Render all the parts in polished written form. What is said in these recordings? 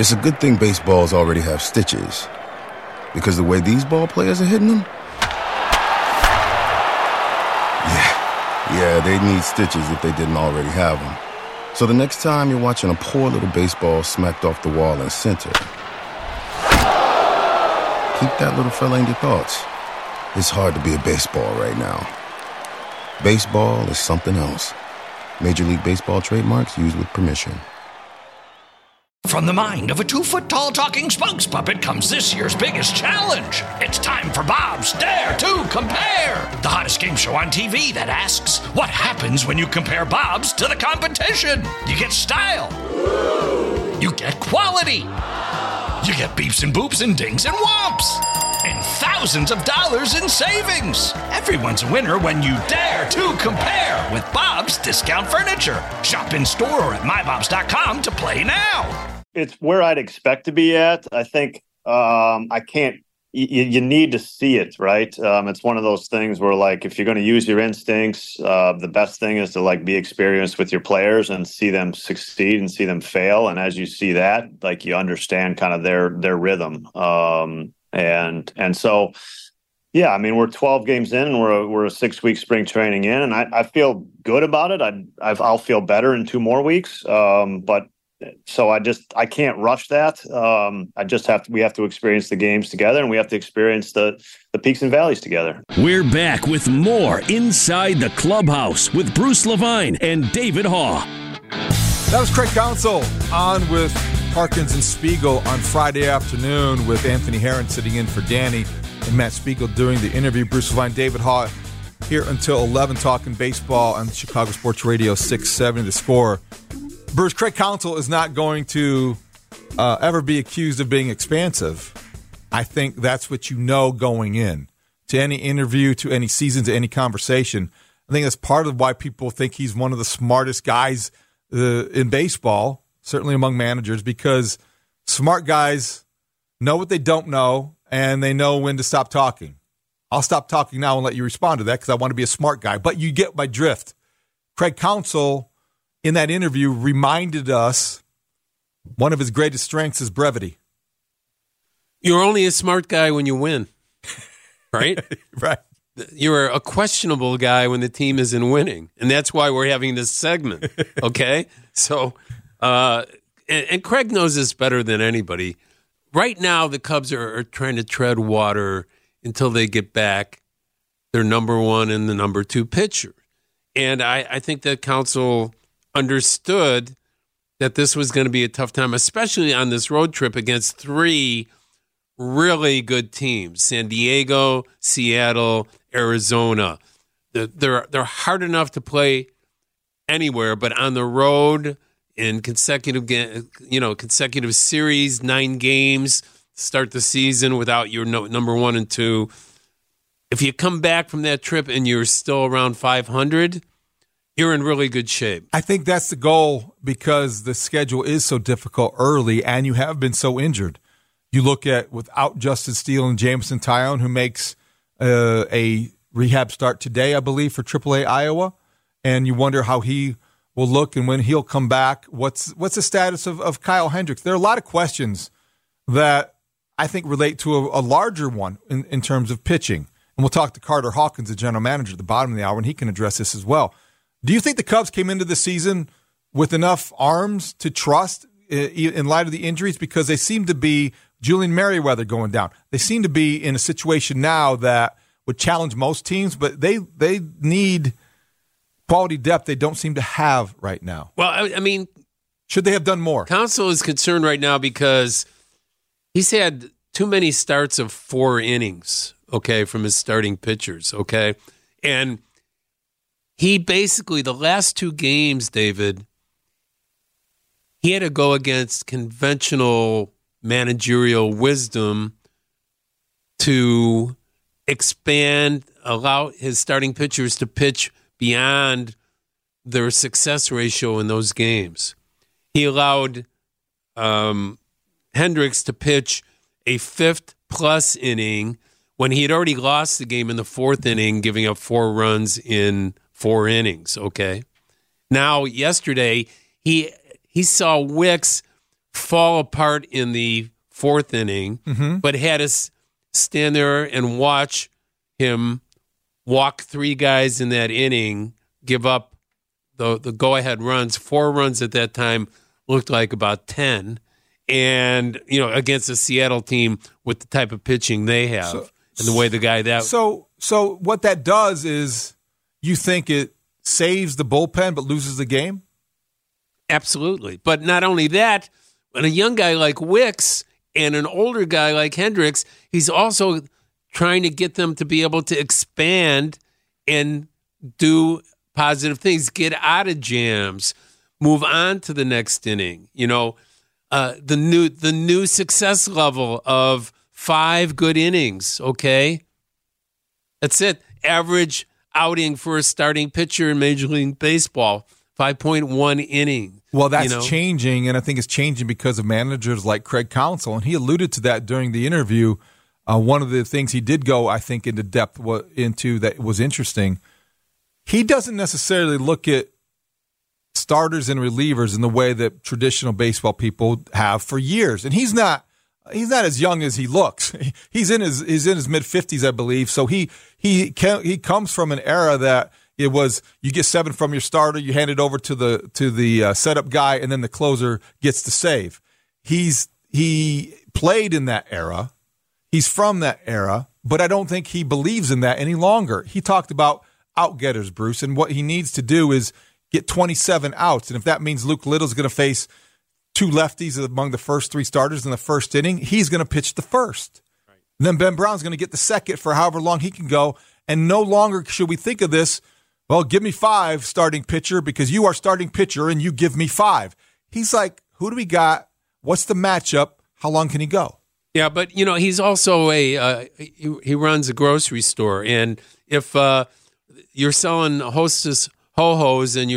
It's a good thing baseballs already have stitches, because the way these ball players are hitting them, yeah, they need stitches if they didn't already have them. So the next time you're watching a poor little baseball smacked off the wall in center, keep that little fella in your thoughts. It's hard to be a baseball right now. Baseball is something else. Major League Baseball trademarks used with permission. From the mind of a 2-foot-tall talking spokes puppet comes this year's biggest challenge. It's time for Bob's Dare to Compare, the hottest game show on TV that asks, what happens when you compare Bob's to the competition? You get style. You get quality. You get beeps and boops and dings and whomps. And thousands of dollars in savings. Everyone's a winner when you dare to compare with Bob's Discount Furniture. Shop in store or at mybobs.com to play now. It's where I'd expect to be at. I think I can't. You need to see it, right? It's one of those things where, like, if you're going to use your instincts, the best thing is to like be experienced with your players and see them succeed and see them fail. And as you see that, like, you understand kind of their rhythm. And so, yeah, I mean, we're 12 games in and we're a 6-week spring training in, and I feel good about it. I'll feel better in 2 more weeks. But so I can't rush that. We have to experience the games together, and we have to experience the peaks and valleys together. We're back with more Inside the Clubhouse with Bruce Levine and David Haugh. That was Craig Counsell on with Parkins and Spiegel on Friday afternoon, with Anthony Herron sitting in for Danny and Matt Spiegel during the interview. Bruce Levine, David Haugh here until 11, talking baseball on Chicago Sports Radio 670 The Score. Bruce, Craig Counsell is not going to ever be accused of being expansive. I think that's what you know going in to any interview, to any season, to any conversation. I think that's part of why people think he's one of the smartest guys in baseball, certainly among managers, because smart guys know what they don't know, and they know when to stop talking. I'll stop talking now and let you respond to that because I want to be a smart guy. But you get my drift. Craig Counsell, in that interview, reminded us one of his greatest strengths is brevity. You're only a smart guy when you win, right? Right. You're a questionable guy when the team isn't winning, and that's why we're having this segment, okay? So, and Craig knows this better than anybody. Right now, the Cubs are trying to tread water until they get back their number 1 and the number 2 pitcher. And I think that Counsell understood that this was going to be a tough time, especially on this road trip against 3 really good teams: San Diego, Seattle, Arizona. They're hard enough to play anywhere, but on the road in consecutive series, 9 games, start the season without your number 1 and 2. If you come back from that trip and you're still around 500, you're in really good shape. I think that's the goal because the schedule is so difficult early and you have been so injured. You look at without Justin Steele and Jameson Taillon, who makes a rehab start today, I believe, for AAA Iowa, and you wonder how he will look and when he'll come back. What's the status of Kyle Hendricks? There are a lot of questions that I think relate to a larger one in terms of pitching. And we'll talk to Carter Hawkins, the general manager, at the bottom of the hour, and he can address this as well. Do you think the Cubs came into the season with enough arms to trust in light of the injuries? Because they seem to be, Julian Merriweather going down, they seem to be in a situation now that would challenge most teams, but they need quality depth they don't seem to have right now. Well, I mean, should they have done more? Counsell is concerned right now because he's had too many starts of 4 innings, okay, from his starting pitchers, okay? And he basically, the last 2 games, David, he had to go against conventional managerial wisdom to expand, allow his starting pitchers to pitch beyond their success ratio in those games. He allowed Hendricks to pitch a 5th-plus inning when he had already lost the game in the 4th inning, giving up 4 runs in 4 innings, okay? Now, yesterday, he saw Wicks fall apart in the fourth inning, but had us stand there and watch him walk three guys in that inning, give up the go-ahead runs. 4 runs at that time looked like about 10. And, against a Seattle team with the type of pitching they have and the way the guy that... So what that does is you think it saves the bullpen but loses the game? Absolutely. But not only that, when a young guy like Wicks and an older guy like Hendricks, he's also trying to get them to be able to expand and do positive things, get out of jams, move on to the next inning. The new success level of 5 good innings, okay? That's it. Average outing for a starting pitcher in Major League Baseball, 5.1 innings. Well, that's changing, and I think it's changing because of managers like Craig Counsell, and he alluded to that during the interview. One of the things he did go, I think, into depth into that was interesting. He doesn't necessarily look at starters and relievers in the way that traditional baseball people have for years, and he's not as young as he looks. He's in his mid-50s, I believe. So he comes from an era that it was you get 7 from your starter, you hand it over to the setup guy, and then the closer gets to save. He played in that era. He's from that era, but I don't think he believes in that any longer. He talked about out-getters, Bruce, and what he needs to do is get 27 outs. And if that means Luke Little's going to face 2 lefties among the first 3 starters in the first inning, he's going to pitch the first. Right. Then Ben Brown's going to get the second for however long he can go. And no longer should we think of this, well, give me 5 starting pitcher because you are starting pitcher and you give me 5. He's like, who do we got? What's the matchup? How long can he go? Yeah, but, he's also he runs a grocery store. And if you're selling Hostess Ho-Hos and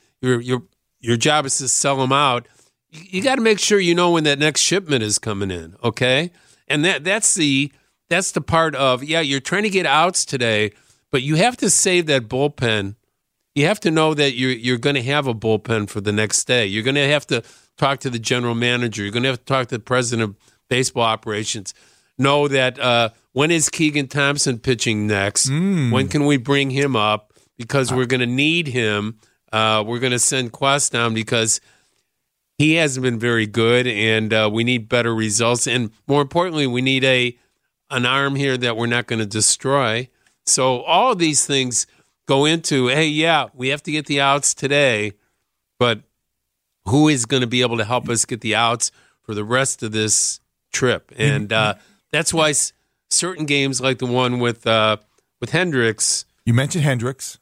your job is to sell them out, you got to make sure you know when that next shipment is coming in, okay? And that's the part of, you're trying to get outs today, but you have to save that bullpen. You have to know that you're going to have a bullpen for the next day. You're going to have to talk to the general manager. You're going to have to talk to the president of baseball operations. Know that when is Keegan Thompson pitching next? When can we bring him up? Because we're going to need him. We're going to send Quast down because he hasn't been very good, and we need better results. And more importantly, we need an arm here that we're not going to destroy. So all of these things go into, we have to get the outs today, but who is going to be able to help us get the outs for the rest of this trip? And that's why certain games like the one with Hendricks. You mentioned Hendricks.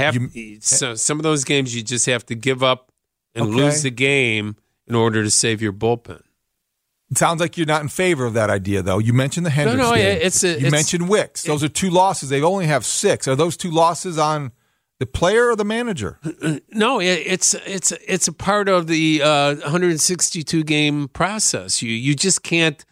Some of those games you just have to give up and lose the game in order to save your bullpen. It sounds like you're not in favor of that idea, though. You mentioned the Hendricks game. You mentioned Wicks. Those are 2 losses. They only have 6. Are those 2 losses on the player or the manager? No, it's a part of the 162 game process. You just can't.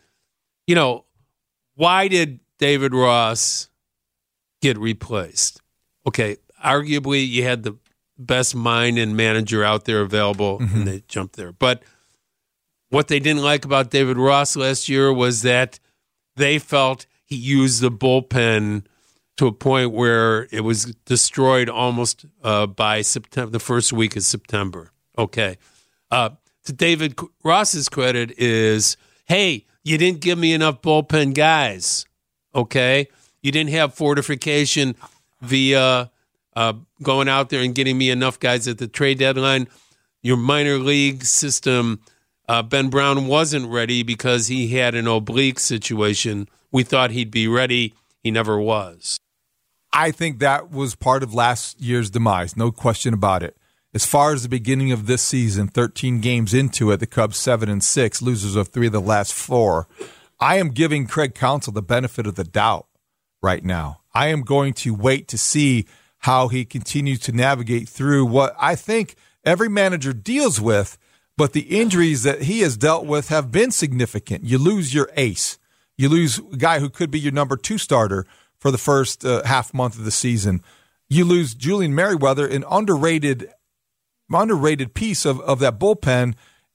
Why did David Ross get replaced? Okay, arguably you had the best mind and manager out there available, and they jumped there. But what they didn't like about David Ross last year was that they felt he used the bullpen to a point where it was destroyed almost by September, the first week of September. Okay. To David Ross's credit is, hey, you didn't give me enough bullpen guys. Okay. You didn't have fortification via going out there and getting me enough guys at the trade deadline. Your minor league system, Ben Brown wasn't ready because he had an oblique situation. We thought he'd be ready. He never was. I think that was part of last year's demise, no question about it. As far as the beginning of this season, 13 games into it, the Cubs 7-6, losers of 3 of the last 4. I am giving Craig Counsell the benefit of the doubt right now. I am going to wait to see how he continues to navigate through what I think every manager deals with, but the injuries that he has dealt with have been significant. You lose your ace. You lose a guy who could be your number 2 starter for the first half month of the season. You lose Julian Merriweather, an underrated piece of that bullpen,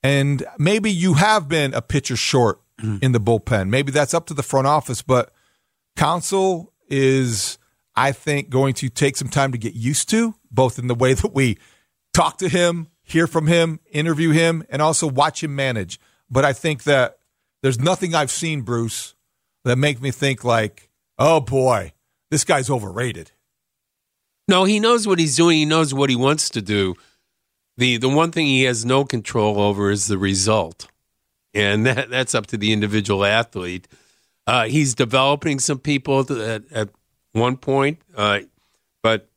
And maybe you have been a pitcher short in the bullpen. Maybe that's up to the front office, but Counsell is, I think, going to take some time to get used to, both in the way that we talk to him, hear from him, interview him, and also watch him manage. But I think that there's nothing I've seen, Bruce, that make me think like, oh boy, this guy's overrated. No, he knows what he's doing. He knows what he wants to do. The one thing he has no control over is the result. And that's up to the individual athlete. He's developing some people at one point. But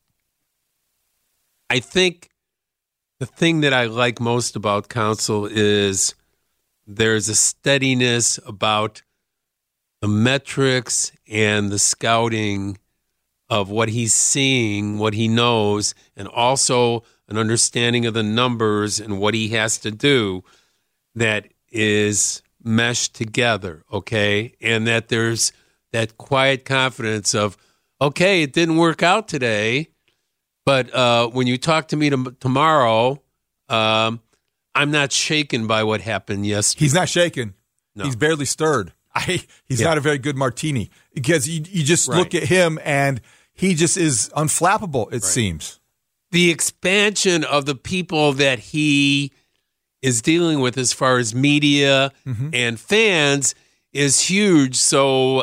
I think the thing that I like most about Counsell is there's a steadiness about the metrics and the scouting of what he's seeing, what he knows, and also an understanding of the numbers and what he has to do that is meshed together, okay? And that there's that quiet confidence of, okay, it didn't work out today, but when you talk to me tomorrow, I'm not shaken by what happened yesterday. He's not shaken. No. He's barely stirred. He's not a very good martini because you just look at him and he just is unflappable, it seems. The expansion of the people that he is dealing with as far as media and fans is huge. So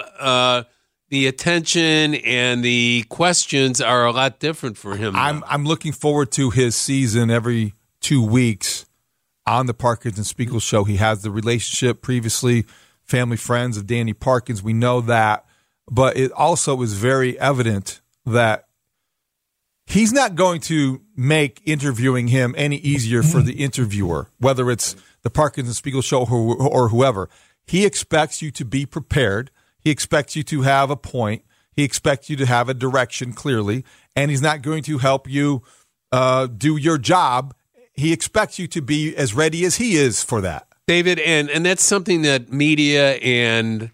the attention and the questions are a lot different for him. I'm looking forward to his season every 2 weeks on the Parkins and Spiegel show. He has the relationship previously, family friends of Danny Parkins. We know that. But it also is very evident that he's not going to make interviewing him any easier for the interviewer, whether it's the Parkins and Spiegel show or whoever. He expects you to be prepared. He expects you to have a point. He expects you to have a direction clearly, and he's not going to help you do your job. He expects you to be as ready as he is for that. David, and that's something that media and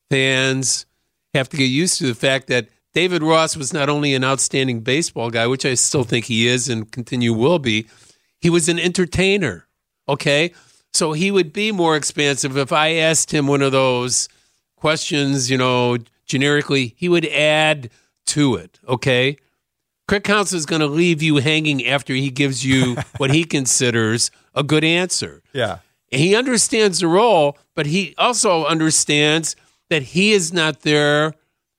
fans have to get used to, the fact that David Ross was not only an outstanding baseball guy, which I still think he is and will be, he was an entertainer, okay? So he would be more expansive. If I asked him one of those questions, generically, he would add to it, okay? Craig Counsell is going to leave you hanging after he gives you what he considers a good answer. Yeah. He understands the role, but he also understands that he is not there.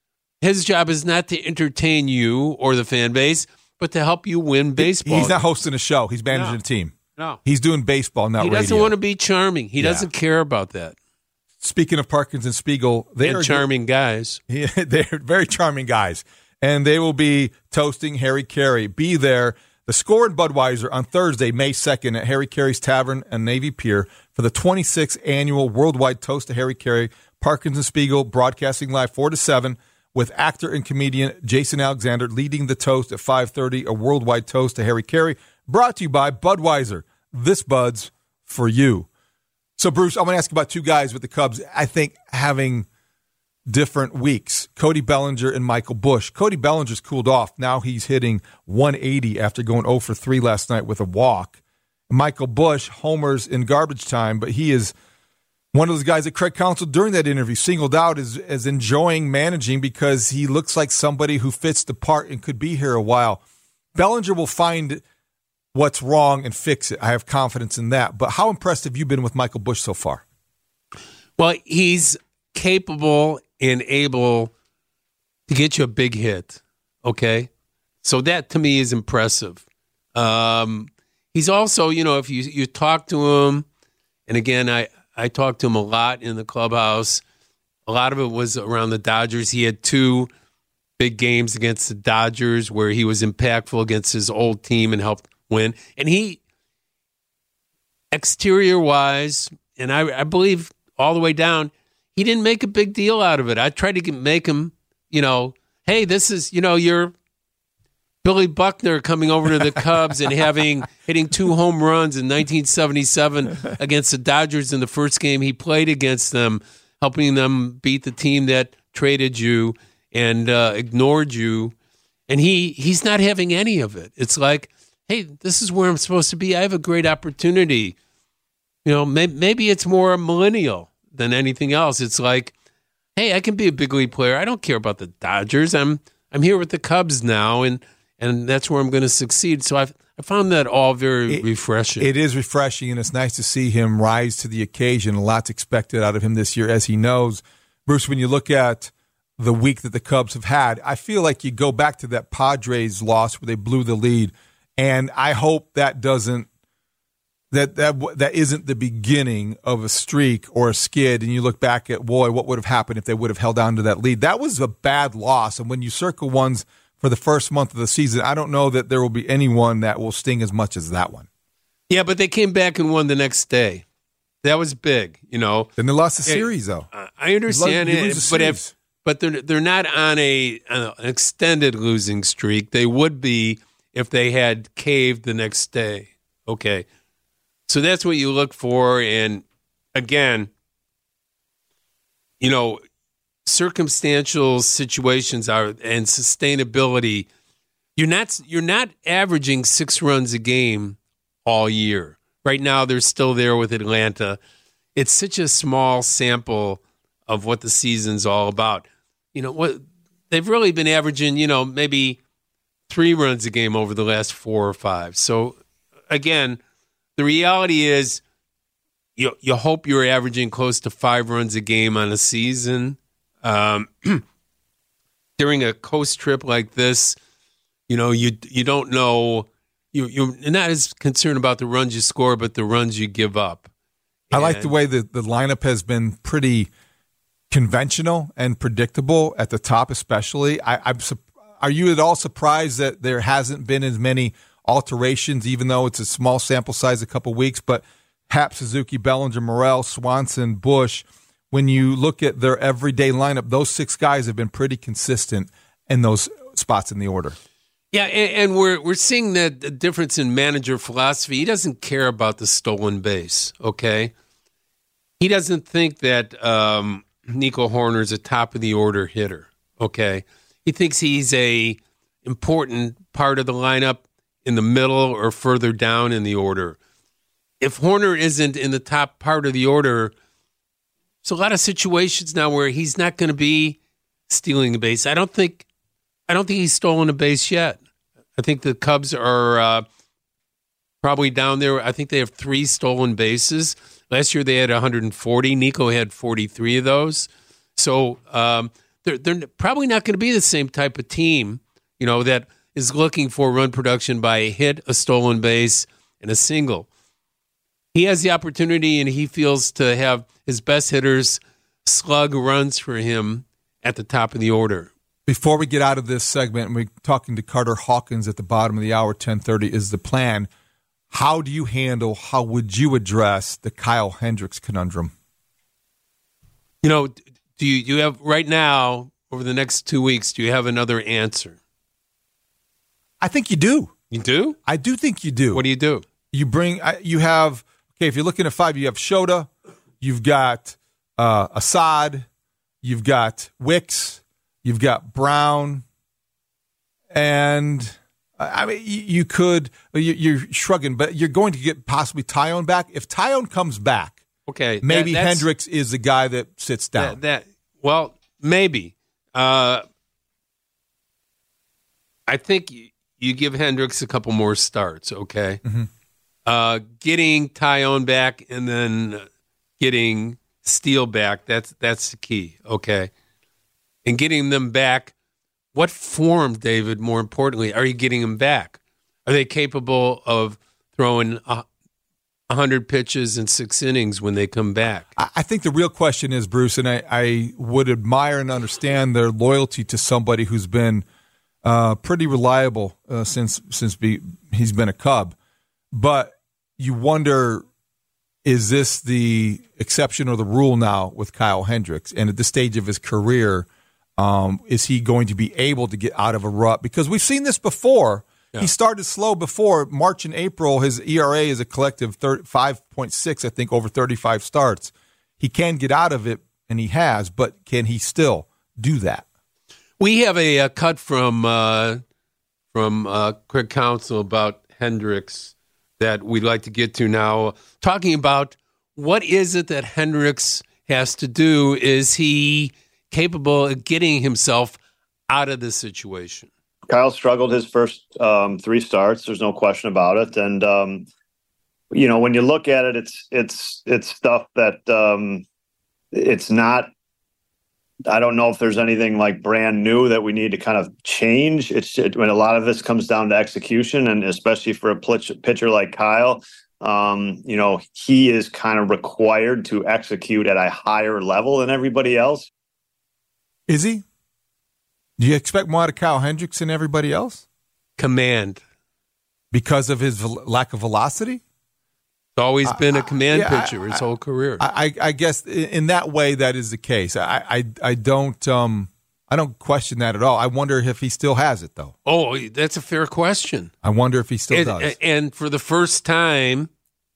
His job is not to entertain you or the fan base, but to help you win baseball. He's not hosting a show. He's managing a team. No. He's doing baseball, not radio. He doesn't want to be charming. He doesn't care about that. Speaking of Parkins and Spiegel, they are charming guys. Yeah, they're very charming guys. And they will be toasting Harry Carey. Be there. The Score in Budweiser on Thursday, May 2nd at Harry Carey's Tavern and Navy Pier for the 26th annual Worldwide Toast to Harry Carey. Parkins and Spiegel broadcasting live 4 to 7 with actor and comedian Jason Alexander leading the toast at 5:30, a worldwide toast to Harry Carey, brought to you by Budweiser. This Bud's for you. So, Bruce, I'm going to ask you about two guys with the Cubs, I think, having different weeks. Cody Bellinger and Michael Busch. Cody Bellinger's cooled off. Now he's hitting 180 after going 0 for 3 last night with a walk. Michael Busch homers in garbage time, but he is one of those guys that Craig Counsell during that interview singled out as enjoying managing because he looks like somebody who fits the part and could be here a while. Bellinger will find what's wrong and fix it. I have confidence in that. But how impressed have you been with Michael Busch so far? Well, he's capable and able to get you a big hit, okay? So that, to me, is impressive. He's also, if you talk to him, and again, I talked to him a lot in the clubhouse. A lot of it was around the Dodgers. He had 2 big games against the Dodgers where he was impactful against his old team and helped win. And he, exterior-wise, and I believe all the way down, he didn't make a big deal out of it. I tried to make him, hey, this is, you're Billy Buckner coming over to the Cubs and hitting 2 home runs in 1977 against the Dodgers in the first game he played against them, helping them beat the team that traded you and ignored you. And he's not having any of it. It's like, hey, this is where I'm supposed to be. I have a great opportunity. maybe it's more millennial than anything else. It's like, hey, I can be a big league player. I don't care about the Dodgers. I'm here with the Cubs now, and that's where I'm going to succeed. So I found that all very refreshing. It is refreshing, and it's nice to see him rise to the occasion. A lot's expected out of him this year, as he knows. Bruce, when you look at the week that the Cubs have had, I feel like you go back to that Padres loss where they blew the lead, and I hope that doesn't that isn't the beginning of a streak or a skid, and you look back at, boy, what would have happened if they would have held on to that lead. That was a bad loss, and when you circle ones for the first month of the season, I don't know that there will be anyone that will sting as much as that one. Yeah, but they came back and won the next day. That was big, Then they lost the series, though. I understand it, but they're not on an extended losing streak. They would be if they had caved the next day. Okay. So that's what you look for. And again, circumstantial situations and sustainability. You're not averaging 6 runs a game all year. Right now, they're still there with Atlanta. It's such a small sample of what the season's all about. What they've really been averaging, maybe 3 runs a game over the last 4 or 5. So again, the reality is you hope you're averaging close to 5 runs a game on a season. During a coast trip like this, you don't know. You're not as concerned about the runs you score, but the runs you give up. I like the way the lineup has been pretty conventional and predictable at the top, especially. Are you at all surprised that there hasn't been as many alterations, even though it's a small sample size, a couple weeks? But Happ, Suzuki, Bellinger, Morel, Swanson, Bush, when you look at their everyday lineup, those 6 guys have been pretty consistent in those spots in the order. Yeah, and we're seeing the difference in manager philosophy. He doesn't care about the stolen base, okay? He doesn't think that Nico Hoerner's a top-of-the-order hitter, okay? He thinks he's a important part of the lineup in the middle or further down in the order. If Hoerner isn't in the top part of the order, there's a lot of situations now where he's not going to be stealing the base. I don't think he's stolen a base yet. I think the Cubs are probably down there. I think they have 3 stolen bases. Last year they had 140. Nico had 43 of those. So they're probably not going to be the same type of team, that is looking for run production by a hit, a stolen base, and a single. He has the opportunity, and he feels to have his best hitters slug runs for him at the top of the order. Before we get out of this segment, and we're talking to Carter Hawkins at the bottom of the hour, 10:30 is the plan. How would you address the Kyle Hendricks conundrum? Do you have right now, over the next 2 weeks, do you have another answer? I think you do. You do? I do think you do. What do you do? You have, if you're looking at 5, you have Shota, you've got Assad, you've got Wicks, you've got Brown, and you could, you're shrugging, but you're going to get possibly Tyone back. If Tyone comes back, okay, maybe Hendricks is the guy that sits down. Well, maybe. I think you give Hendricks a couple more starts, okay? Mm-hmm. Getting Tyone back and then getting Steele back, that's the key, okay? And getting them back, what form, David, more importantly, are you getting them back? Are they capable of throwing 100 pitches in 6 innings when they come back? I think the real question is, Bruce, and I would admire and understand their loyalty to somebody who's been pretty reliable since he's been a Cub. But you wonder, is this the exception or the rule now with Kyle Hendricks? And at this stage of his career, is he going to be able to get out of a rut? Because we've seen this before. Yeah. He started slow before. March and April, his ERA is a collective 5.6, I think, over 35 starts. He can get out of it, and he has, but can he still do that? We have a cut from Craig Counsell about Hendricks that we'd like to get to now, talking about what is it that Hendricks has to do? Is he capable of getting himself out of this situation? Kyle struggled his first 3 starts. There's no question about it. And, when you look at it, it's stuff that it's not. I don't know if there's anything like brand new that we need to kind of change. When a lot of this comes down to execution, and especially for a pitcher like Kyle, he is kind of required to execute at a higher level than everybody else. Is he? Do you expect more out of Kyle Hendricks than everybody else? Command. Because of his lack of velocity? He's always been a command pitcher his whole career. I guess in that way that is the case. I don't question that at all. I wonder if he still has it, though. Oh, that's a fair question. I wonder if he still does. And for the first time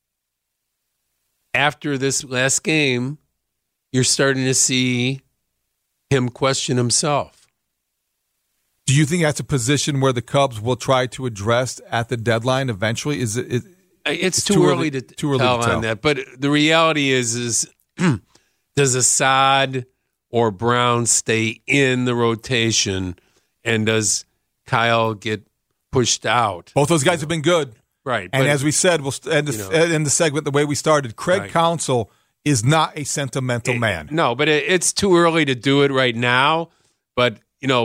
after this last game, you're starting to see him question himself. Do you think that's a position where the Cubs will try to address at the deadline eventually? It's too early to tell on that. But the reality is does Assad or Brown stay in the rotation, and does Kyle get pushed out? Both those guys have been good. Right. And as we said, we'll end the segment the way we started. Craig Counsell is not a sentimental man. No, but it's too early to do it right now. But,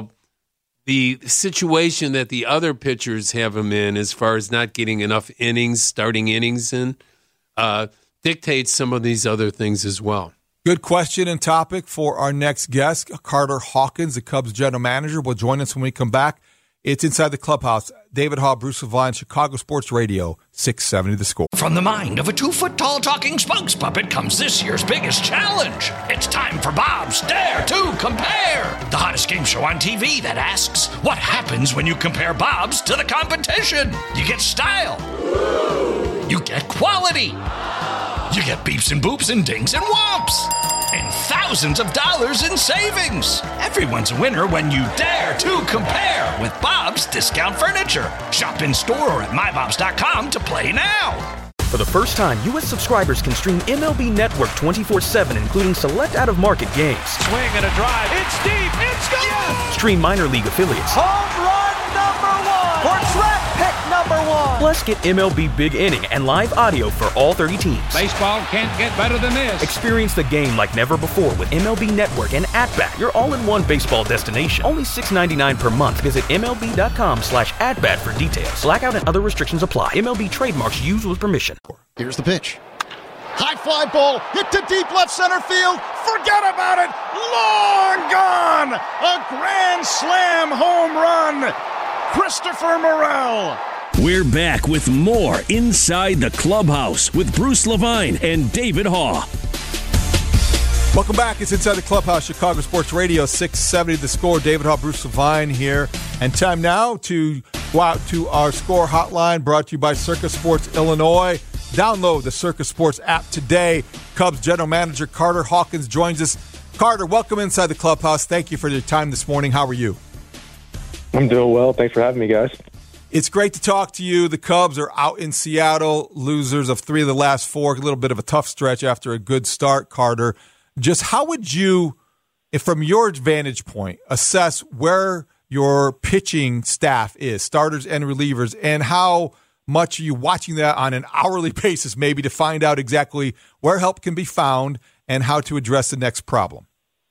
the situation that the other pitchers have him in, as far as not getting enough starting innings in, dictates some of these other things as well. Good question and topic for our next guest. Carter Hawkins, the Cubs general manager, will join us when we come back. It's Inside the Clubhouse. David Haugh, Bruce Levine, Chicago Sports Radio, 670 The Score. From the mind of a 2-foot-tall talking spokes puppet comes this year's biggest challenge. It's time for Bob's Dare to Compare, the hottest game show on TV that asks, what happens when you compare Bob's to the competition? You get style. You get quality. You get beeps and boops and dings and whomps. And thousands of dollars in savings. Everyone's a winner when you dare to compare with Bob's Discount Furniture. Shop in store or at mybobs.com to play now. For the first time, U.S. subscribers can stream MLB Network 24/7, including select out-of-market games. Swing and a drive. It's deep. It's gone. Yes! Stream minor league affiliates. Home run #1 or draft pick #1. Plus, get MLB Big Inning and live audio for all 30 teams. Baseball can't get better than this. Experience the game like never before with MLB Network and At-Bat, your all-in-one baseball destination. Only $6.99 per month. Visit MLB.com/AtBat for details. Blackout and other restrictions apply. MLB trademarks used with permission. Here's the pitch. High fly ball, hit to deep left center field. Forget about it. Long gone. A grand slam home run. Christopher Morel. We're back with more Inside the Clubhouse with Bruce Levine and David Haugh. Welcome back. It's Inside the Clubhouse, Chicago Sports Radio, 670 The Score. David Haugh, Bruce Levine here. And time now to go out to our Score hotline, brought to you by Circa Sports Illinois. Download the Circa Sports app today. Cubs general manager Carter Hawkins joins us. Carter, welcome inside the Clubhouse. Thank you for your time this morning. How are you? I'm doing well. Thanks for having me, guys. It's great to talk to you. The Cubs are out in Seattle, losers of 3 of the last 4. A little bit of a tough stretch after a good start, Carter. Just how would you, from your vantage point, assess where your pitching staff is, starters and relievers, and how much are you watching that on an hourly basis maybe to find out exactly where help can be found and how to address the next problem?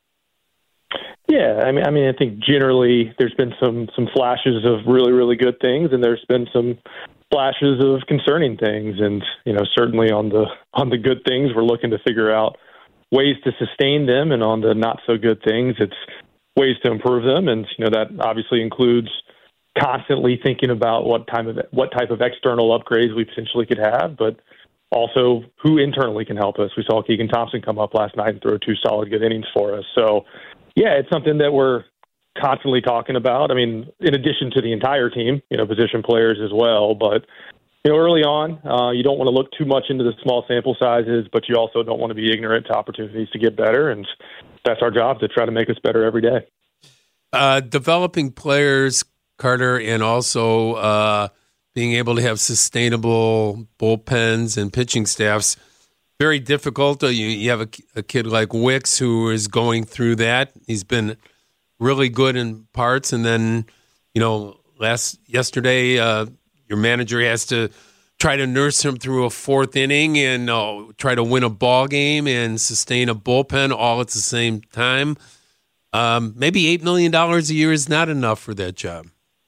Yeah, I mean, I think generally there's been some flashes of really, really good things, and there's been some flashes of concerning things. And certainly on the good things, we're looking to figure out ways to sustain them, and on the not so good things, it's ways to improve them. And that obviously includes constantly thinking about what type of external upgrades we potentially could have, but also who internally can help us. We saw Keegan Thompson come up last night and throw 2 solid good innings for us. So, yeah, it's something that we're constantly talking about. I mean, in addition to the entire team, position players as well. But, early on, you don't want to look too much into the small sample sizes, but you also don't want to be ignorant to opportunities to get better. And that's our job, to try to make us better every day. Developing players, Carter, and also being able to have sustainable bullpens and pitching staffs, very difficult. You have a kid like Wicks who is going through that. He's been really good in parts, and then yesterday your manager has to try to nurse him through a fourth inning and try to win a ball game and sustain a bullpen all at the same time. Maybe $8 million a year is not enough for that job.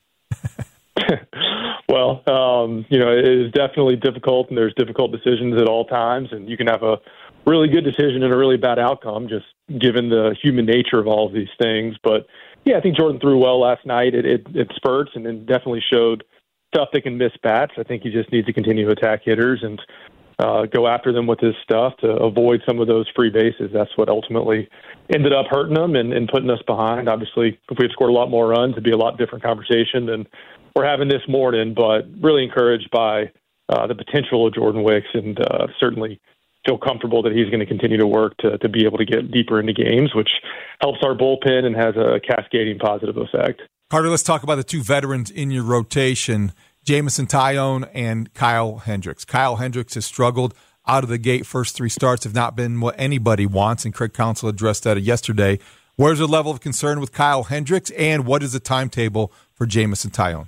Well, it is definitely difficult, and there's difficult decisions at all times, and you can have a really good decision and a really bad outcome just given the human nature of all of these things. But, yeah, I think Jordan threw well last night. It spurts and then definitely showed stuff that can miss bats. I think he just needs to continue to attack hitters and go after them with his stuff to avoid some of those free bases. That's what ultimately ended up hurting them and putting us behind. Obviously, if we had scored a lot more runs, it'd be a lot different conversation than we're having this morning, but really encouraged by the potential of Jordan Wicks and certainly feel comfortable that he's going to continue to work to be able to get deeper into games, which helps our bullpen and has a cascading positive effect. Carter, let's talk about the two veterans in your rotation, Jameson Taillon and Kyle Hendricks. Kyle Hendricks has struggled out of the gate. First three starts have not been what anybody wants, and Craig Counsell addressed that yesterday. Where's the level of concern with Kyle Hendricks, and what is the timetable for Jameson Taillon?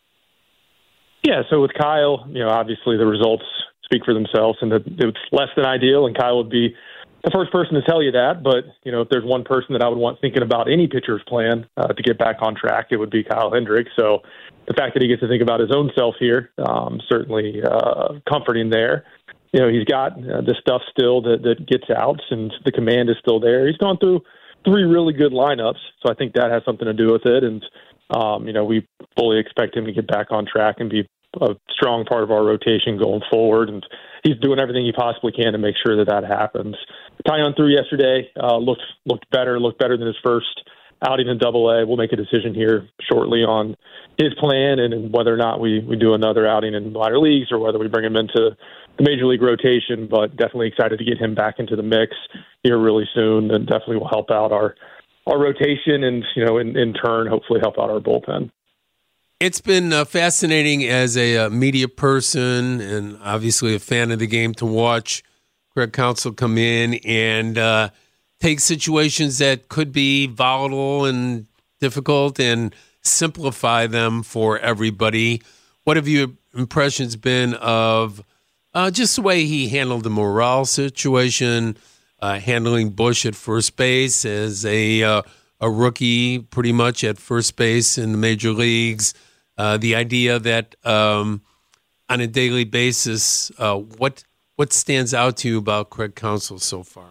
Yeah, so with Kyle, obviously the results speak for themselves, and it's less than ideal, and Kyle would be the first person to tell you that. But, if there's one person that I would want thinking about any pitcher's plan to get back on track, it would be Kyle Hendricks. So the fact that he gets to think about his own self here, certainly comforting there. He's got the stuff still that gets outs, and the command is still there. He's gone through 3 really good lineups, so I think that has something to do with it. And we fully expect him to get back on track and be a strong part of our rotation going forward. And he's doing everything he possibly can to make sure that happens. Taillon threw yesterday, looked better than his first outing in Double-A. We'll make a decision here shortly on his plan and whether or not we do another outing in minor leagues or whether we bring him into the major league rotation. But definitely excited to get him back into the mix here really soon, and definitely will help out our rotation and, in turn, hopefully help out our bullpen. It's been fascinating as a media person and obviously a fan of the game to watch Craig Counsell come in and take situations that could be volatile and difficult and simplify them for everybody. What have your impressions been of just the way he handled the Morale situation, handling Bush at first base as a rookie pretty much at first base in the major leagues? The idea that on a daily basis, what stands out to you about Craig Counsell so far?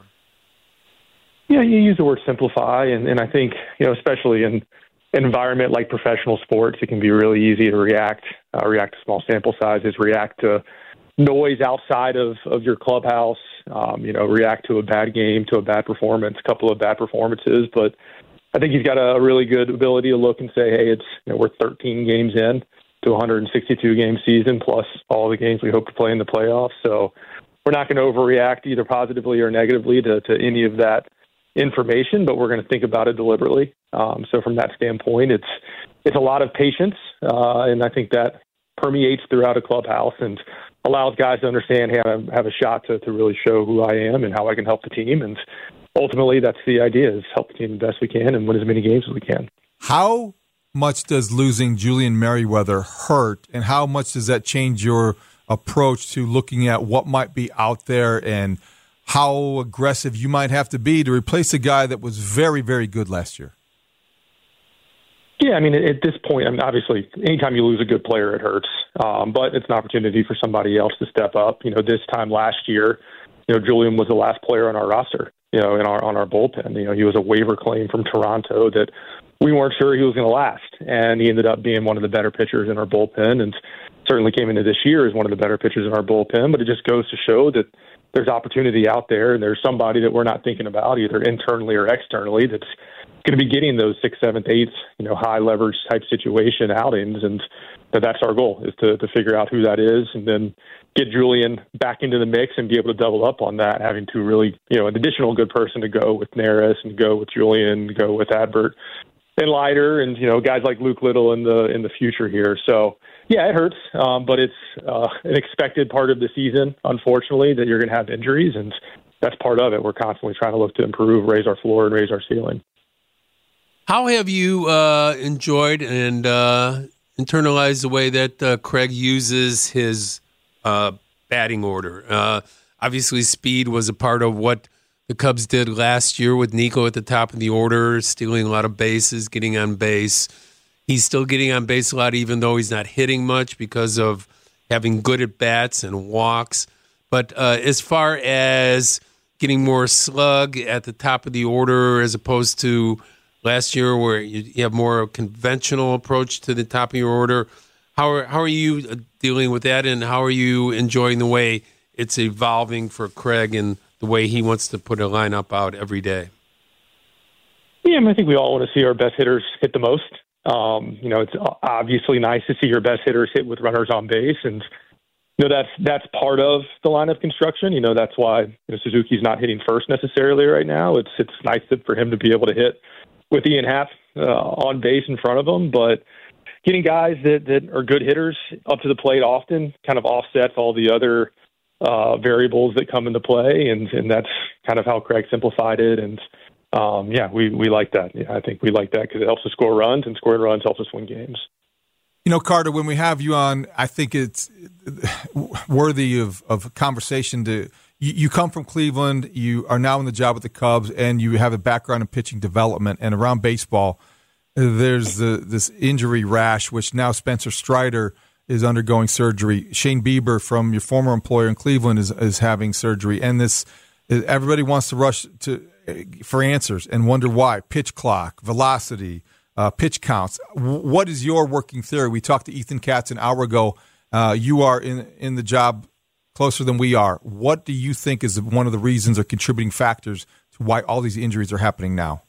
Yeah, you use the word simplify, and I think, especially in an environment like professional sports, it can be really easy to react to small sample sizes, react to noise outside of your clubhouse, react to a bad game, to a bad performance, a couple of bad performances. But I think he's got a really good ability to look and say, hey, we're 13 games in to a 162-game season, plus all the games we hope to play in the playoffs. So we're not going to overreact either positively or negatively to any of that information, but we're going to think about it deliberately. So from that standpoint, it's a lot of patience, and I think that permeates throughout a clubhouse and allows guys to understand, hey, I have a shot to really show who I am and how I can help the team. And ultimately, that's the idea, is help the team the best we can and win as many games as we can. How much does losing Julian Merryweather hurt, and how much does that change your approach to looking at what might be out there and how aggressive you might have to be to replace a guy that was very, very good last year? Yeah, I mean, at this point, obviously, anytime you lose a good player, it hurts. But it's an opportunity for somebody else to step up. This time last year, Julian was the last player on our roster, on our bullpen. He was a waiver claim from Toronto that we weren't sure he was going to last. And he ended up being one of the better pitchers in our bullpen, and certainly came into this year as one of the better pitchers in our bullpen. But it just goes to show that there's opportunity out there, and there's somebody that we're not thinking about, either internally or externally, that's going to be getting those 6th, 7th, 8th, high leverage type situation outings. And that's our goal, is to figure out who that is and then get Julian back into the mix and be able to double up on that, having to really, an additional good person to go with Neris and go with Julian, go with Adbert Leiter and, guys like Luke Little in the future here. So, yeah, it hurts, but it's an expected part of the season, unfortunately, that you're going to have injuries, and that's part of it. We're constantly trying to look to improve, raise our floor, and raise our ceiling. How have you enjoyed and internalized the way that Craig uses his batting order? Obviously, speed was a part of what the Cubs did last year with Nico at the top of the order, stealing a lot of bases, getting on base. He's still getting on base a lot, even though he's not hitting much because of having good at-bats and walks. But as far as getting more slug at the top of the order as opposed to last year where you have more conventional approach to the top of your order, how are you dealing with that, and how are you enjoying the way it's evolving for Craig and the way he wants to put a lineup out every day? Yeah, I think we all want to see our best hitters hit the most. It's obviously nice to see your best hitters hit with runners on base, and that's part of the lineup construction. That's why Suzuki's not hitting first necessarily right now. It's nice for him to be able to hit with Ian Happ on base in front of him, but getting guys that are good hitters up to the plate often kind of offsets all the other variables that come into play, and that's kind of how Craig simplified it. And we like that. Yeah, I think we like that because it helps us score runs, and scoring runs helps us win games. Carter, when we have you on, I think it's worthy of conversation. You come from Cleveland, you are now in the job with the Cubs, and you have a background in pitching development. And around baseball, there's this injury rash, which now Spencer Strider is undergoing surgery. Shane Bieber from your former employer in Cleveland is having surgery. And everybody wants to rush for answers and wonder why. Pitch clock, velocity, pitch counts. What is your working theory? We talked to Ethan Katz an hour ago. You are in the job closer than we are. What do you think is one of the reasons or contributing factors to why all these injuries are happening now?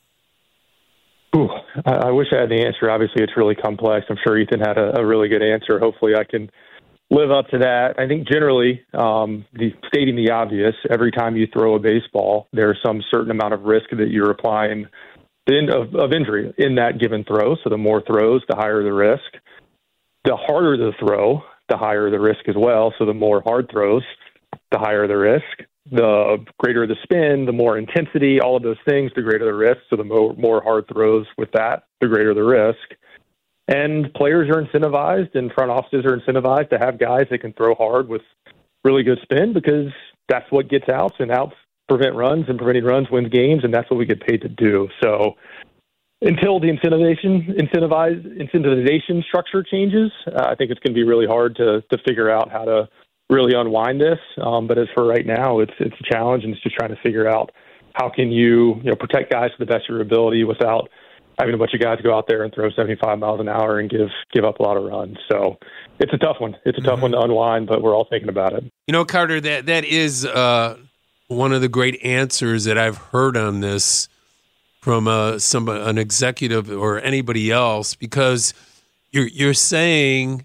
I wish I had the answer. Obviously, it's really complex. I'm sure Ethan had a really good answer. Hopefully, I can live up to that. I think generally, stating the obvious, every time you throw a baseball, there's some certain amount of risk that you're applying of injury in that given throw. So the more throws, the higher the risk. The harder the throw, the higher the risk as well. So the more hard throws, the higher the risk. The greater the spin, the more intensity, all of those things, the greater the risk. So the more hard throws with that, the greater the risk. And players are incentivized and front offices are incentivized to have guys that can throw hard with really good spin because that's what gets outs, and outs prevent runs, and preventing runs wins games, and that's what we get paid to do. So until the incentivization structure changes, I think it's going to be really hard to figure out how to really unwind this. But as for right now, it's a challenge, and it's just trying to figure out how can you protect guys to the best of your ability without having a bunch of guys go out there and throw 75 miles an hour and give up a lot of runs. So it's a tough one. It's a tough one to unwind, but we're all thinking about it. Carter, that is one of the great answers that I've heard on this from an executive or anybody else, because you're saying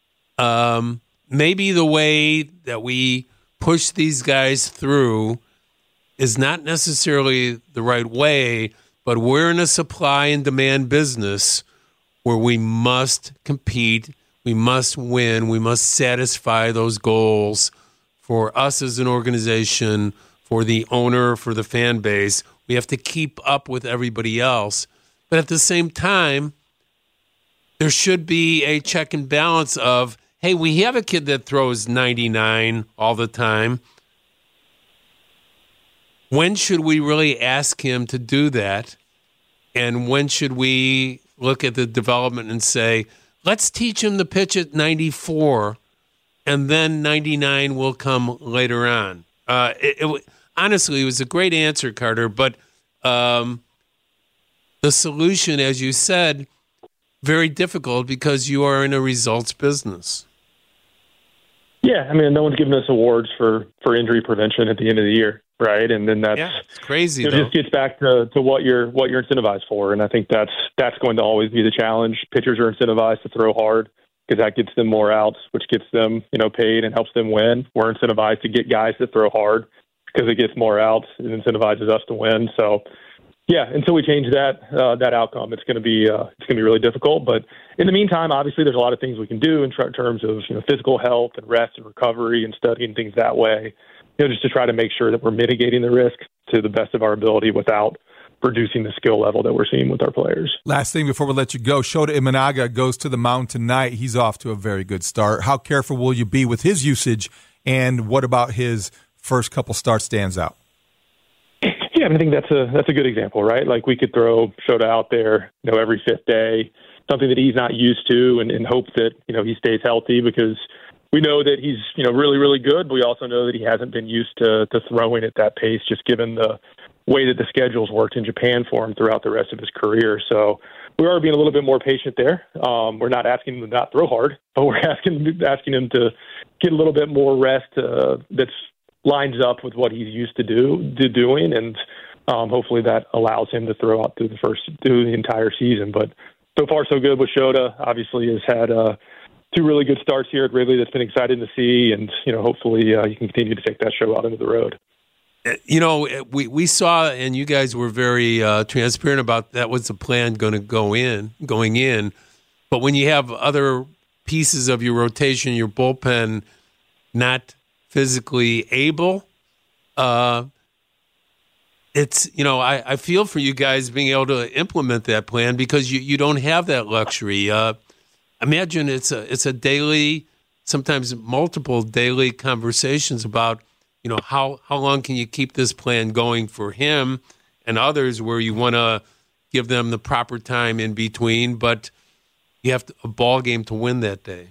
maybe the way that we push these guys through is not necessarily the right way, but we're in a supply and demand business where we must compete, we must win, we must satisfy those goals for us as an organization, for the owner, for the fan base. We have to keep up with everybody else. But at the same time, there should be a check and balance of, hey, we have a kid that throws 99 all the time. When should we really ask him to do that? And when should we look at the development and say, let's teach him to pitch at 94, and then 99 will come later on? Honestly, it was a great answer, Carter, but the solution, as you said, very difficult because you are in a results business. Yeah, I mean, no one's giving us awards for injury prevention at the end of the year, right? And then it's crazy. It just gets back to what you're incentivized for, and I think that's going to always be the challenge. Pitchers are incentivized to throw hard because that gets them more outs, which gets them paid and helps them win. We're incentivized to get guys to throw hard because it gets more outs and incentivizes us to win. So Yeah, until we change that outcome, it's going to be really difficult. But in the meantime, obviously, there's a lot of things we can do in terms of physical health and rest and recovery and studying things that way. Just to try to make sure that we're mitigating the risk to the best of our ability without reducing the skill level that we're seeing with our players. Last thing before we let you go, Shota Imanaga goes to the mound tonight. He's off to a very good start. How careful will you be with his usage, and what about his first couple starts stands out? Yeah, I think that's a good example, right? Like we could throw Shota out there, every fifth day, something that he's not used to, and hope that he stays healthy because we know that he's, really, really good, but we also know that he hasn't been used to throwing at that pace, just given the way that the schedule's worked in Japan for him throughout the rest of his career. So we are being a little bit more patient there. We're not asking him to not throw hard, but we're asking him to get a little bit more rest that's lines up with what he's used to doing, and hopefully that allows him to throw out through the entire season. But so far, so good with Shota. Obviously, has had two really good starts here at Wrigley that's been exciting to see, and hopefully you can continue to take that show out into the road. We saw, and you guys were very transparent about that was the plan going in. But when you have other pieces of your rotation, your bullpen not physically able, it's I feel for you guys being able to implement that plan because you don't have that luxury. Imagine it's a daily, sometimes multiple daily conversations about how long can you keep this plan going for him and others where you want to give them the proper time in between, but you have a ball game to win that day.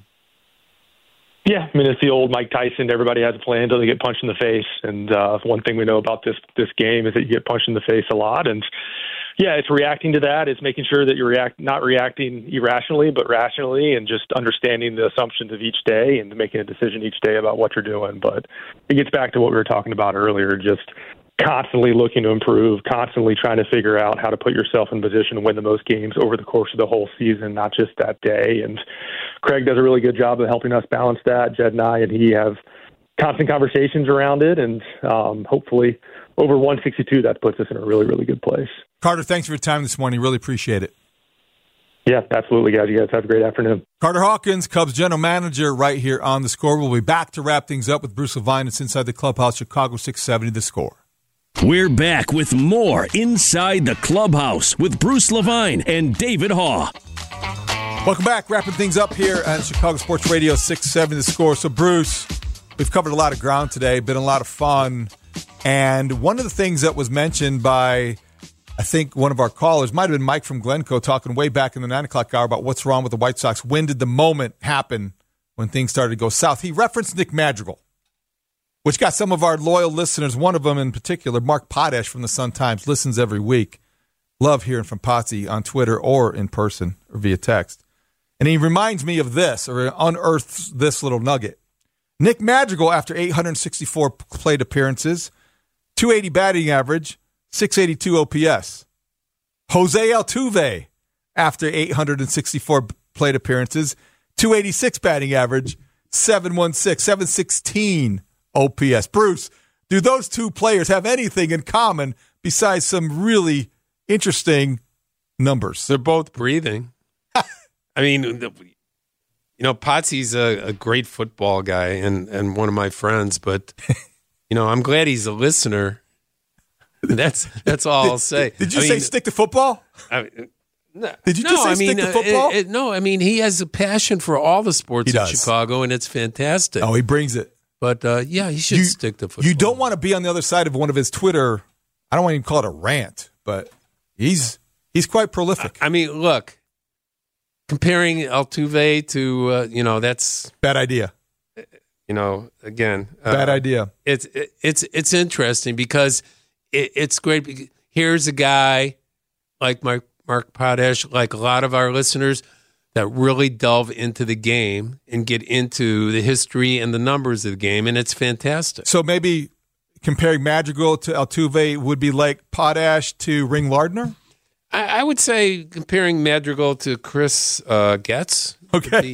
Yeah, it's the old Mike Tyson. Everybody has a plan until they get punched in the face. And one thing we know about this game is that you get punched in the face a lot. And yeah, it's reacting to that. It's making sure that you're not reacting irrationally, but rationally, and just understanding the assumptions of each day and making a decision each day about what you're doing. But it gets back to what we were talking about earlier, just constantly looking to improve, constantly trying to figure out how to put yourself in position to win the most games over the course of the whole season, not just that day. And Craig does a really good job of helping us balance that. Jed and I and he have constant conversations around it, and hopefully over 162, that puts us in a really, really good place. Carter, thanks for your time this morning. Really appreciate it. Yeah, absolutely, guys. You guys have a great afternoon. Carter Hawkins, Cubs general manager, right here on The Score. We'll be back to wrap things up with Bruce Levine. It's Inside the Clubhouse, Chicago 670, The Score. We're back with more Inside the Clubhouse with Bruce Levine and David Haugh. Welcome back. Wrapping things up here on Chicago Sports Radio 670 The Score. So, Bruce, we've covered a lot of ground today. Been a lot of fun. And one of the things that was mentioned by, I think, one of our callers, might have been Mike from Glencoe, talking way back in the 9 o'clock hour about what's wrong with the White Sox. When did the moment happen when things started to go south? He referenced Nick Madrigal, which got some of our loyal listeners, one of them in particular, Mark Potash from the Sun-Times, listens every week. Love hearing from Potsy on Twitter or in person or via text. And he reminds me of this, or unearths this little nugget. Nick Madrigal, after 864 plate appearances, 280 batting average, 682 OPS. Jose Altuve, after 864 plate appearances, 286 batting average, 716 OPS. Bruce, do those two players have anything in common besides some really interesting numbers? They're both breathing. I mean, Potsy's a great football guy and one of my friends, but, I'm glad he's a listener. That's all I'll say. Did you say stick to football? Did you just say stick to football? He has a passion for all the sports in Chicago, and it's fantastic. Oh, he brings it. But, he should stick to football. You don't want to be on the other side of one of his Twitter, I don't want to even call it a rant, but he's quite prolific. Look, comparing Altuve to, that's... Bad idea. Again... Bad idea. It's interesting because it's great. Here's a guy like Mark Potash, like a lot of our listeners, that really delve into the game and get into the history and the numbers of the game, and it's fantastic. So maybe comparing Madrigal to Altuve would be like Potash to Ring Lardner? I would say comparing Madrigal to Chris Getz. Okay.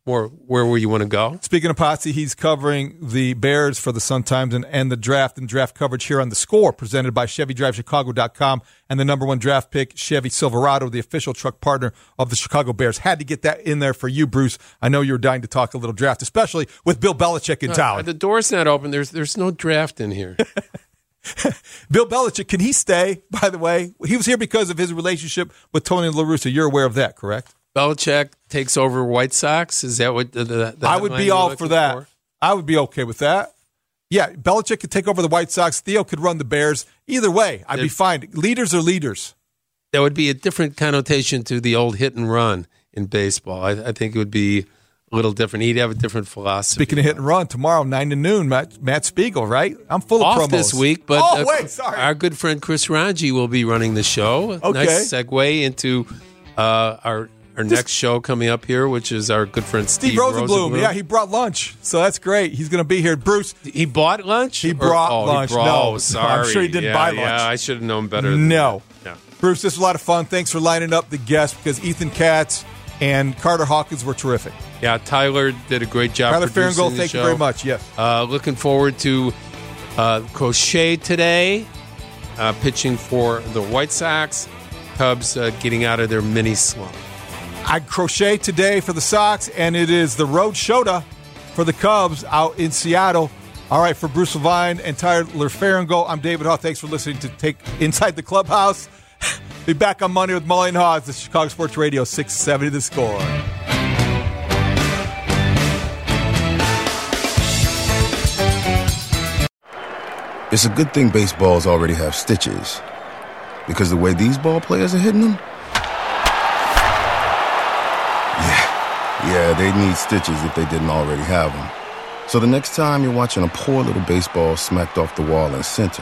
more where you want to go. Speaking of Potsy, he's covering the Bears for the Sun-Times and the draft and draft coverage here on The Score, presented by ChevyDriveChicago.com and the #1 draft pick, Chevy Silverado, the official truck partner of the Chicago Bears. Had to get that in there for you, Bruce. I know you were dying to talk a little draft, especially with Bill Belichick in town. The door's not open. There's no draft in here. Bill Belichick, can he stay, by the way? He was here because of his relationship with Tony La Russa. You're aware of that, correct? Belichick takes over White Sox? Is that what the I would be all for that. I would be okay with that. Yeah, Belichick could take over the White Sox. Theo could run the Bears. Either way, I'd be fine. Leaders are leaders. That would be a different connotation to the old hit and run in baseball. I think it would be a little different. He'd have a different philosophy. Speaking of hit and run, tomorrow, 9 to noon, Matt Spiegel, right? I'm full of off promos. this week, but sorry. Our good friend Chris Ranji will be running the show. Okay. Nice segue into our next show coming up here, which is our good friend Steve Rosenblum. Yeah, he brought lunch, so that's great. He's going to be here. Bruce. He bought lunch? He brought lunch. No, sorry. I'm sure he didn't buy lunch. Yeah, I should have known better than that. Yeah. Bruce, this was a lot of fun. Thanks for lining up the guests, because Ethan Katz and Carter Hawkins were terrific. Yeah, Tyler did a great job Tyler producing Farringold, the thank show. you very much. Yes. Looking forward to Crochet today, pitching for the White Sox. Cubs getting out of their mini slump. I crochet today for the Sox, and it is the road shota for the Cubs out in Seattle. All right, for Bruce Levine and Tyler Farringold, I'm David Haugh. Thanks for listening to Take Inside the Clubhouse. Be back on Monday with Mully and Haugh. The Chicago Sports Radio 670 The Score. It's a good thing baseballs already have stitches, because the way these ball players are hitting them, yeah, they'd need stitches if they didn't already have them. So the next time you're watching a poor little baseball smacked off the wall in center,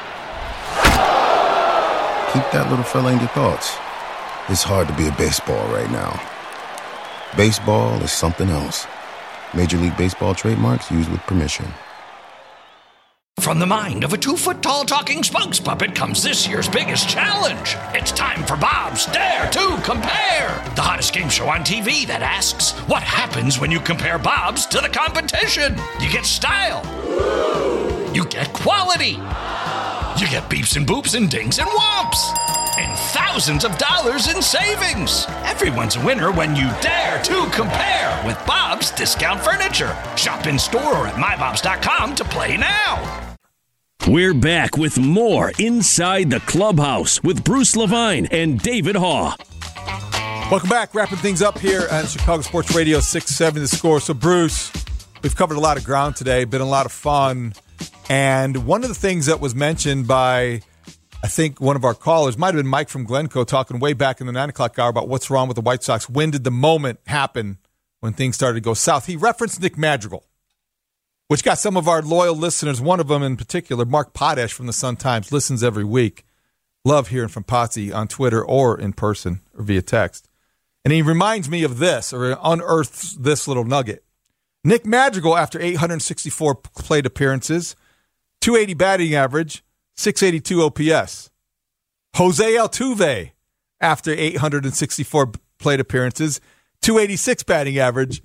keep that little fella in your thoughts. It's hard to be a baseball right now. Baseball is something else. Major League Baseball trademarks used with permission. From the mind of a 2-foot-tall talking spokes puppet comes this year's biggest challenge. It's time for Bob's Dare to Compare, the hottest game show on TV that asks, what happens when you compare Bob's to the competition? You get style. You get quality. You get beeps and boops and dings and whomps. And thousands of dollars in savings. Everyone's a winner when you dare to compare with Bob's Discount Furniture. Shop in store or at mybobs.com to play now. We're back with more Inside the Clubhouse with Bruce Levine and David Haugh. Welcome back. Wrapping things up here on Chicago Sports Radio 670 The Score. So, Bruce, we've covered a lot of ground today. Been a lot of fun. And one of the things that was mentioned by, I think, one of our callers, might have been Mike from Glencoe, talking way back in the 9 o'clock hour about what's wrong with the White Sox. When did the moment happen when things started to go south? He referenced Nick Madrigal, which got some of our loyal listeners, one of them in particular, Mark Potash from the Sun-Times, listens every week. Love hearing from Potsy on Twitter or in person or via text. And he reminds me of this, or unearths this little nugget. Nick Madrigal, after 864 plate appearances, 280 batting average, 682 OPS. Jose Altuve, after 864 plate appearances, 286 batting average,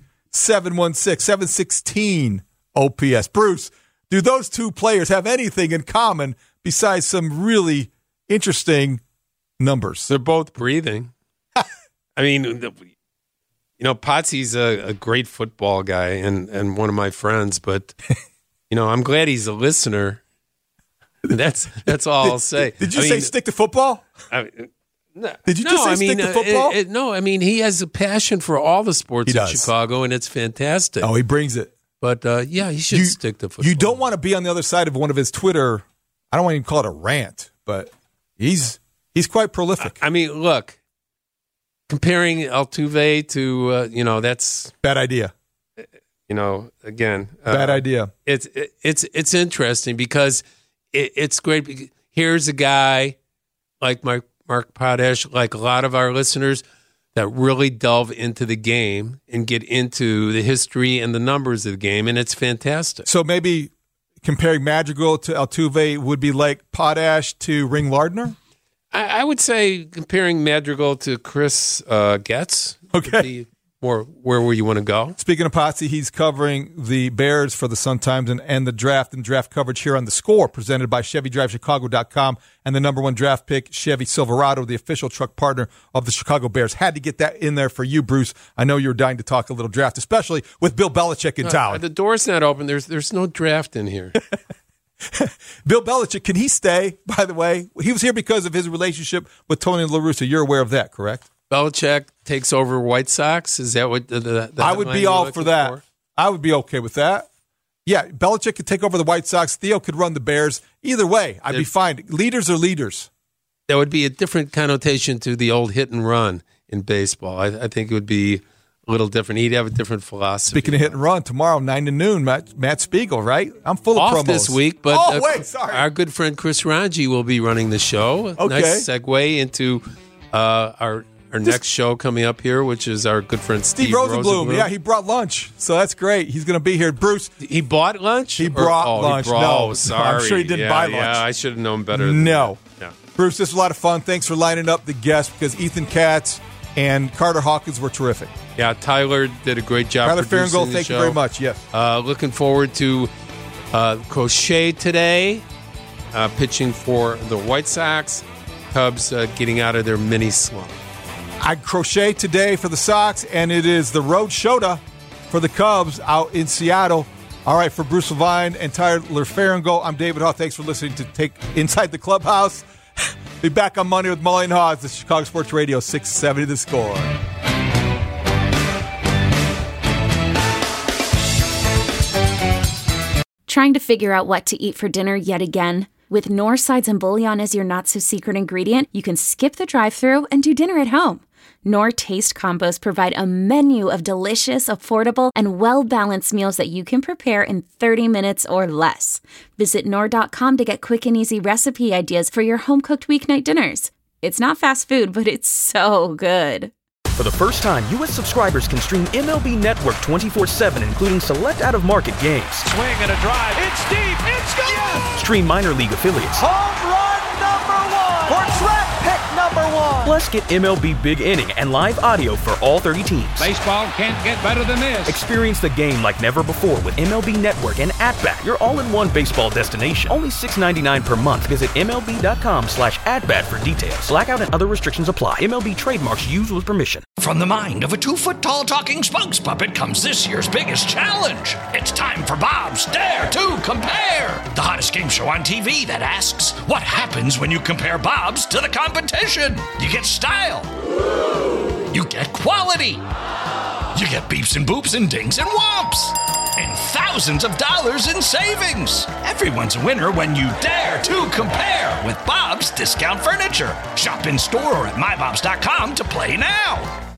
716 OPS. Bruce, do those two players have anything in common besides some really interesting numbers? They're both breathing. I mean, Potsy's a great football guy and one of my friends, but, I'm glad he's a listener. That's all I'll say. Did you say stick to football? Did you just say stick to football? He has a passion for all the sports in Chicago, and it's fantastic. Oh, he brings it. But, he should stick to football. You don't want to be on the other side of one of his Twitter, I don't want to even call it a rant, but he's quite prolific. I mean, look, comparing Altuve to, that's... Bad idea. Again... Bad idea. It's interesting because it's great. Here's a guy like Mark Potash, like a lot of our listeners, that really delve into the game and get into the history and the numbers of the game, and it's fantastic. So maybe comparing Madrigal to Altuve would be like Potash to Ring Lardner? I would say comparing Madrigal to Chris Getz. Okay. more where you want to go. Speaking of Potsy, he's covering the Bears for the Sun-Times and the draft and draft coverage here on The Score, presented by ChevyDriveChicago.com and the number one draft pick, Chevy Silverado, the official truck partner of the Chicago Bears. Had to get that in there for you, Bruce. I know you were dying to talk a little draft, especially with Bill Belichick in town. The door's not open. There's no draft in here. Bill Belichick, can he stay, by the way? He was here because of his relationship with Tony La Russa. You're aware of that, correct? Belichick takes over White Sox? Is that what the I would be all for that. I would be okay with that. Yeah, Belichick could take over the White Sox. Theo could run the Bears. Either way, I'd be fine. Leaders are leaders. That would be a different connotation to the old hit and run in baseball. I think it would be a little different. He'd have a different philosophy. Speaking of hit and run, tomorrow, 9 to noon, Matt Spiegel, right? I'm full of promos. This week, but sorry. Our good friend Chris Ranji will be running the show. Okay. Nice segue into our next show coming up here, which is our good friend Steve Rosenblum. Yeah, he brought lunch, so that's great. He's going to be here. Bruce. He bought lunch? He brought lunch. No, sorry. I'm sure he didn't buy lunch. Yeah, I should have known better than that. Yeah. Bruce, this was a lot of fun. Thanks for lining up the guests, because Ethan Katz and Carter Hawkins were terrific. Yeah, Tyler did a great job. Tyler producing Farringall, the thank show. you very much. Yes. Looking forward to Crochet today, pitching for the White Sox. Cubs getting out of their mini slump. I crochet today for the Sox, and it is the road shota for the Cubs out in Seattle. All right, for Bruce Levine and Tyler Farringall, I'm David Haugh. Thanks for listening to Take Inside the Clubhouse. Be back on Monday with Mully and Haugh. The Chicago Sports Radio 670 The Score. Trying to figure out what to eat for dinner yet again? With Knorr Sides and Bouillon as your not-so-secret ingredient, you can skip the drive-thru and do dinner at home. Knorr Taste Combos provide a menu of delicious, affordable, and well-balanced meals that you can prepare in 30 minutes or less. Visit Knorr.com to get quick and easy recipe ideas for your home-cooked weeknight dinners. It's not fast food, but it's so good. For the first time, U.S. subscribers can stream MLB Network 24/7, including select out-of-market games. Swing and a drive. It's deep. It's gone. Yes. Stream minor league affiliates. Home run number one. Or draft pick number one. Plus, get MLB Big Inning and live audio for all 30 teams. Baseball can't get better than this. Experience the game like never before with MLB Network and @Bat, your all-in-one baseball destination. Only $6.99 per month. Visit MLB.com/@Bat for details. Blackout and other restrictions apply. MLB trademarks used with permission. From the mind of a 2-foot-tall talking spokes puppet comes this year's biggest challenge. It's time for Bob's Dare to Compare, the hottest game show on TV that asks, what happens when you compare Bob's to the competition? You get style. You get quality. You get beeps and boops and dings and whomps. And thousands of dollars in savings. Everyone's a winner when you dare to compare with Bob's Discount Furniture. Shop in store or at mybobs.com to play now.